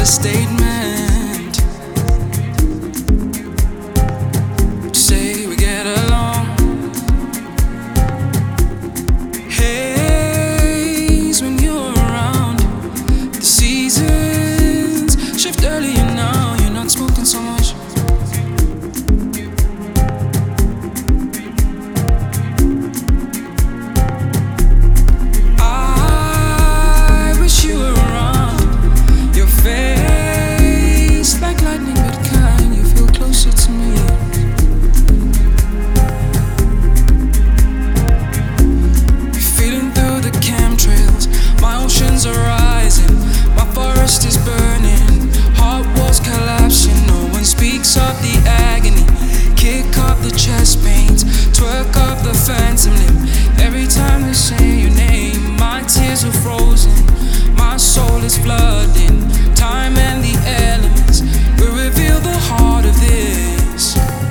statement. Say we get along. Haze when you're around. The seasons shift earlier now. You're not smoking so much. Chest pains, twerk up the phantom limb. Every time they say your name, my tears are frozen, my soul is flooding. Time and the elements will reveal the heart of this.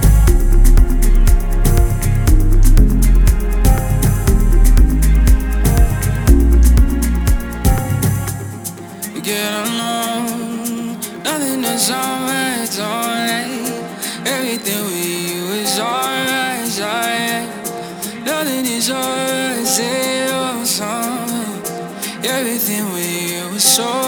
We get along, nothing is always alright. Everything with you is alright, alright. Nothing is always zero sum. Everything with you is so